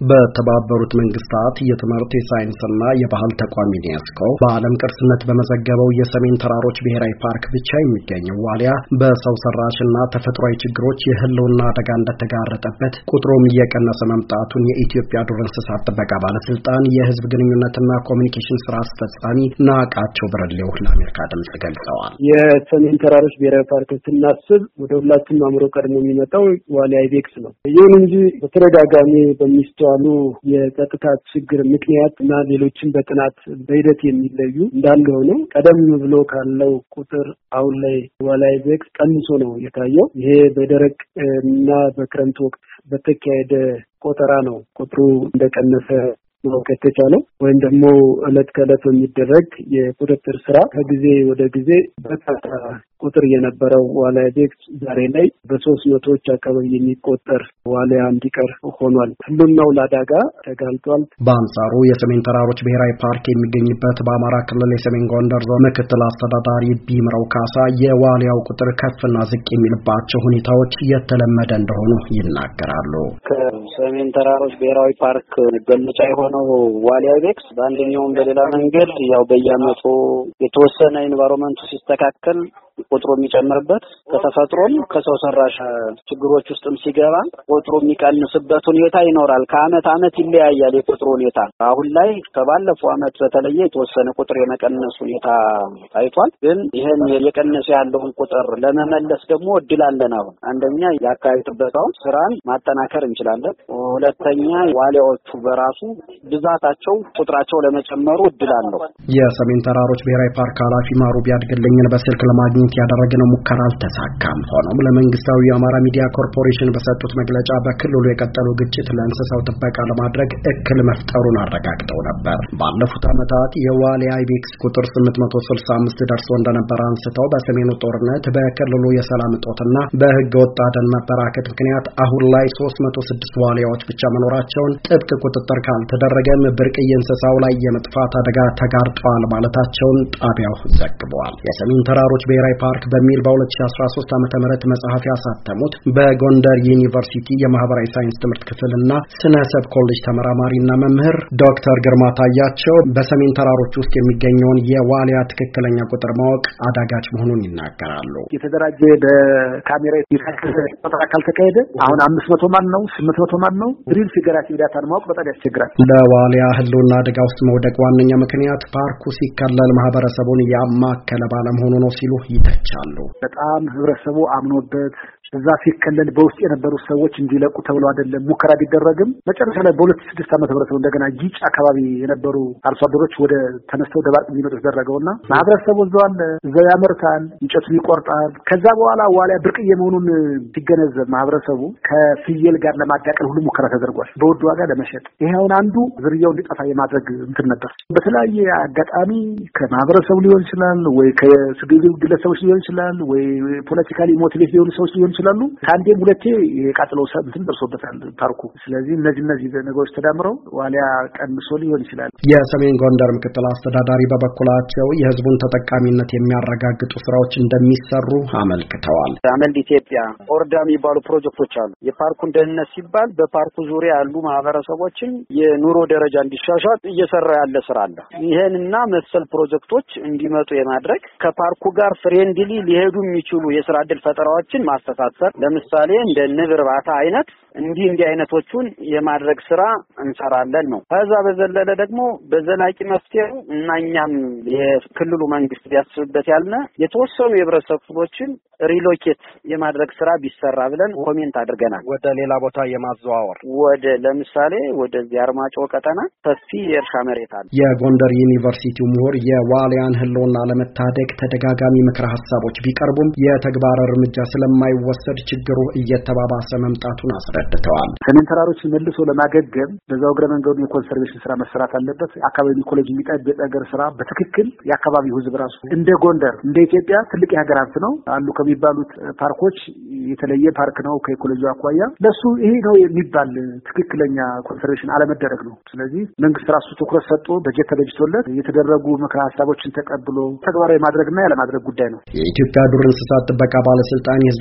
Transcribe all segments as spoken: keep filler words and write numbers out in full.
በተባበሩት መንግስታት የትምህርት የሳይንስና የባህል ተቋም ዩኔስኮ በዓለም ቅርስነት በመዘገበው የሰሜን ተራሮች ብሔራዊ ፓርክ ብቻ የሚገኘው ዋሊያ በሰው ሰራሽና ተፈጥሯዊ ችግሮች የህልውና አደጋ እንደተጋረጠበት ቁጥሩም እየቀነሰ መምጣቱን የኢትዮጵያ ዱር እንስሳት ጥበቃ ባለስልጣን የህዝብ ግንኙነትና ኮሚኒኬሽን ስራ አስፈጻሚ ናቃቸው ብረሌው ለአሜሪካ ድምጽ ገልጸዋል። የሰሜን ተራሮች ብሔራዊ ፓርክ ስናስብ ወደ ሁላችንም አእምሮ ቀድሞ የሚመጣው ዋሊያ አይቤክስ ነው። ይሁን እንጂ በተደጋጋሚ በሚስቱ ያሉ የጸጥታ ችግር ምክንያት እና ሌሎችን በጥናት በሂደት የሚለዩ እንዳለ ሆነው ቀደም ብሎ ካለው ቁጥር አሁን ላይ ዋሊያ አይቤክስ ቀንሶ ነው የታየው። ይሄ በደረቅ እና በክረምት ወቅት በተካሄደ ቆጠራ ነው ቁጥሩ እንደቀነሰ ማወቅ የተቻለው ወይም ደግሞ እለት ከእለት የሚደረግ የቁጥጥር ስራ ከጊዜ ወደ ጊዜ በርካታ ቁጥር የነበረው ዋሊያ አይቤክስ ዛሬ ላይ በሶስት መቶዎች አካባቢ የሚቆጠር ዋሊያ እንዲቀር ሆኗል። ህልውናው ለአደጋ ተጋልጧል። በአንጻሩ የሰሜን ተራሮች ብሔራዊ ፓርክ የሚገኝበት በአማራ ክልል የሰሜን ጎንደር ዞን ምክትል አስተዳዳሪ ቢምረው ካሳ የዋሊያው ቁጥር ከፍና ዝቅ የሚልባቸው ሁኔታዎች የተለመደ እንደሆኑ ይናገራሉ። ከሰሜን ተራሮች ብሔራዊ ፓርክ መገለጫ የሆነው ዋሊያ አይቤክስ በአንደኛውም በሌላ መንገድ ያው በየዓመቱ የተወሰነ ኢንቫይሮንመንቱ ሲስተካከል ቁጥሩ የሚጨምርበት ከተፈጥሮም ከሰው ሰራሽ ችግሮች ውስጥም ሲገባ ቁጥሩ የሚቀንስበት ሁኔታ ይኖራል። ከአመት አመት ይለያያል የቁጥሩ ሁኔታ። አሁን ላይ ከባለፈው አመት በተለየ የተወሰነ ቁጥር የመቀነስ ሁኔታ ታይቷል። ግን ይሄን የቀነሰ ያለውን ቁጥር ለመመለስ ደግሞ እድል አለን። አሁን አንደኛ የአካባቢ ጥበቃውን ስራን ማጠናከር እንችላለን። ሁለተኛ ዋሊያዎቹ በራሱ ብዛታቸው ቁጥራቸው ለመጨመሩ እድል አለው። የሰሜን ተራሮች ብሔራዊ ፓርክ ኃላፊ ማሩ ቢያድግልኝን በስልክ ለማግኘት ያደረግነው ሙከራ አልተሳካም። ሆኖም ለመንግስታዊ የአማራ ሚዲያ ኮርፖሬሽን በሰጡት መግለጫ በክልሉ የቀጠለው ግጭት ለእንስሳው ጥበቃ ለማድረግ እክል መፍጠሩን አረጋግጠው ነበር። ባለፉት ዓመታት የዋሊያ አይቤክስ ቁጥር ስምንት መቶ ስልሳ አምስት ደርሶ እንደነበር አንስተው በሰሜኑ ጦርነት በክልሉ የሰላም እጦትና በህገ ወጥ አደን መበራከት ምክንያት አሁን ላይ ሶስት መቶ ስድስት ዋሊያዎች ብቻ መኖራቸውን፣ ጥብቅ ቁጥጥር ካልተደረገም ብርቅዬ እንስሳው ላይ የመጥፋት አደጋ ተጋርጧል ማለታቸውን ጣቢያው ዘግቧል። የሰሜን ተራሮች ብሔራዊ ፓርክ በሚል በሁለት ሺህ አስራ ሶስት ዓመተ ምህረት መጽሐፍ ያሳተሙት በጎንደር ዩኒቨርሲቲ የማህበራዊ ሳይንስ ትምህርት ክፍልና ስነ ሰብ ኮሌጅ ተመራማሪና መምህር ዶክተር ግርማ ታያቸው በሰሜን ተራሮች ውስጥ የሚገኘውን የዋሊያ ትክክለኛ ቁጥር ማወቅ አዳጋች መሆኑን ይናገራሉ። የተደራጀ በካሜራ የተቆጠረ ካልተካሄደ አሁን አምስት መቶ ማን ነው ስምንት መቶ ማን ነው ድሪል ፊገራቲቭ ዳታን ማወቅ በጣም ያስቸግራል። ለዋሊያ ህልውና አደጋ ውስጥ መውደቅ ዋነኛ ምክንያት ፓርኩ ሲከለል ማህበረሰቡን ያማከለ ባለመሆኑ ነው ሲሉ ይተቻሉ። በጣም ህብረተሰቡ አምኖበት እዛ ሲከለል በውስጥ የነበሩ ሰዎች እንዲለቁ ተብሎ አይደለም ሙከራ ቢደረግም መጨረሻ ላይ በሁለት ሺህ ስድስት ዓመተ ምህረት እንደገና ጊጭ አካባቢ የነበሩ አርሶ አደሮች ወደ ተነስተው ደባቅ እንዲመጡ ተደረገውና ማህበረሰቡ እዛው እዛው ያመርታል፣ እንጨቱን ይቆርጣል። ከዛ በኋላ ዋሊያ ብርቅዬ መሆኑን ሲገነዘብ ማህበረሰቡ ከፍየል ጋር ለማዳቀል ሁሉ ሙከራ ተደርጓል፣ በውድ ዋጋ ለመሸጥ። ይሄውን አንዱ ዝርያው እንዲጠፋ የማድረግ እንትን ነበር። በተለያየ አጋጣሚ ከማህበረሰቡ ሊሆን ይችላል ወይ ከሲቪል ግለሰቦች ሊሆን ይችላል ወይ ፖለቲካሊ ሞቲቬት ሊሆኑ ሰዎች ሊሆን ይችላል። ከአንዴም ሁለቴ የቃጥለው ሰምትን ደርሶበታል ፓርኩ። ስለዚህ እነዚህ እነዚህ ነገሮች ተዳምረው ዋሊያ ቀንሶ ሊሆን ይችላል። የሰሜን ጎንደር ምክትል አስተዳዳሪ በበኩላቸው የህዝቡን ተጠቃሚነት የሚያረጋግጡ ስራዎች እንደሚሰሩ አመልክተዋል። አመልድ ኢትዮጵያ ኦርዳ የሚባሉ ፕሮጀክቶች አሉ። የፓርኩን ደህንነት ሲባል በፓርኩ ዙሪያ ያሉ ማህበረሰቦችን የኑሮ ደረጃ እንዲሻሻል እየሰራ ያለ ስራ አለ። ይሄንና መሰል ፕሮጀክቶች እንዲመጡ የማድረግ ከፓርኩ ጋር ፍሬንድሊ ሊሄዱ የሚችሉ የስራ ዕድል ፈጠራዎችን ማስተካከል፣ ለምሳሌ እንደ ንብ እርባታ አይነት እንዲህ እንዲህ አይነቶቹን የማድረግ ስራ እንሰራለን ነው። ከዛ በዘለለ ደግሞ በዘላቂ መፍትሄው እና እኛም የክልሉ መንግስት ሊያስብበት ያልነ የተወሰኑ የህብረተሰብ ክፍሎችን ሪሎኬት የማድረግ ስራ ቢሰራ ብለን ኮሜንት አድርገናል። ወደ ሌላ ቦታ የማዘዋወር ወደ ለምሳሌ ወደዚህ አርማጮ ቀጠና ሰፊ የእርሻ መሬት አለ። የጎንደር ዩኒቨርሲቲው ምሁር የዋሊያን ህልውና ለመታደግ ተደጋጋሚ ምክረ ሀሳቦች ቢቀርቡም የተግባር እርምጃ ስለማይወሰድ ችግሩ እየተባባሰ መምጣቱን አስረድተዋል። ሰሜን ተራሮች መልሶ ለማገገም በዛው እግረ መንገዱ የኮንሰርቬሽን ስራ መሰራት አለበት። አካባቢ ኢኮሎጂ የሚጠብቅ ነገር ስራ በትክክል የአካባቢው ህዝብ ራሱ እንደ ጎንደር እንደ ኢትዮጵያ ትልቅ የሀገር ሀብት ነው አሉ ከሚባሉት ፓርኮች የተለየ ፓርክ ነው ከኢኮሎጂ አኳያ። ለሱ ይሄ ነው የሚባል ትክክለኛ ኮንሰርቬሽን አለመደረግ ነው። ስለዚህ መንግስት ራሱ ትኩረት ሰጥቶ በጀት ተበጅቶለት የተደረጉ ምክረ ሀሳቦችን ተቀብሎ ተግባራዊ ማድረግና ያለማድረግ ጉዳይ ነው። የኢትዮጵያ ዱር እንስሳት ጥበቃ ባለስልጣን የህዝብ ግንኙነት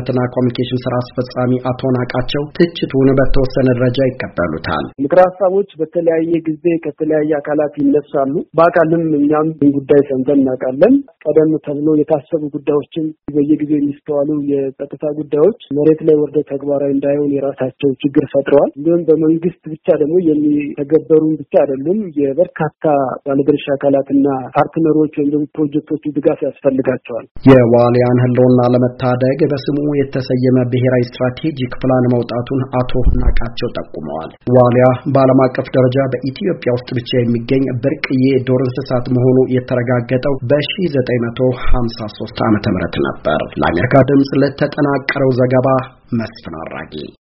ግንኙነትና ኮሚኒኬሽን ስራ አስፈጻሚ አቶ ናቃቸው ትችቱን በተወሰነ ደረጃ ይቀበሉታል። ምክረ ሀሳቦች በተለያየ ጊዜ ከተለያየ አካላት ይነሳሉ። በአካልም እኛም ጉዳይ ሰምተን እናውቃለን። ቀደም ተብሎ የታሰቡ ጉዳዮችን በየጊዜው የሚስተዋሉ የጸጥታ ጉዳዮች መሬት ላይ ወርደው ተግባራዊ እንዳይሆን የራሳቸው ችግር ፈጥረዋል። እንዲሁም በመንግስት ብቻ ደግሞ የሚተገበሩ ብቻ አይደሉም። የበርካታ ባለድርሻ አካላትና ፓርትነሮች ወይም ደግሞ ፕሮጀክቶቹ ድጋፍ ያስፈልጋቸዋል። የዋልያን ህልውና ለመታደግ በስሙ የተሰየመ ብሔራዊ ስትራቴጂክ ፕላን መውጣቱን አቶ ናቃቸው ጠቁመዋል። ዋልያ በዓለም አቀፍ ደረጃ በኢትዮጵያ ውስጥ ብቻ የሚገኝ ብርቅዬ ዱር እንስሳት መሆኑ የተረጋገጠው በሺህ ዘጠኝ መቶ ሀምሳ ሶስት ዓመተ ምህረት ነበር። ለአሜሪካ ድምጽ ለተጠናቀረው ዘገባ መስፍን አራጌ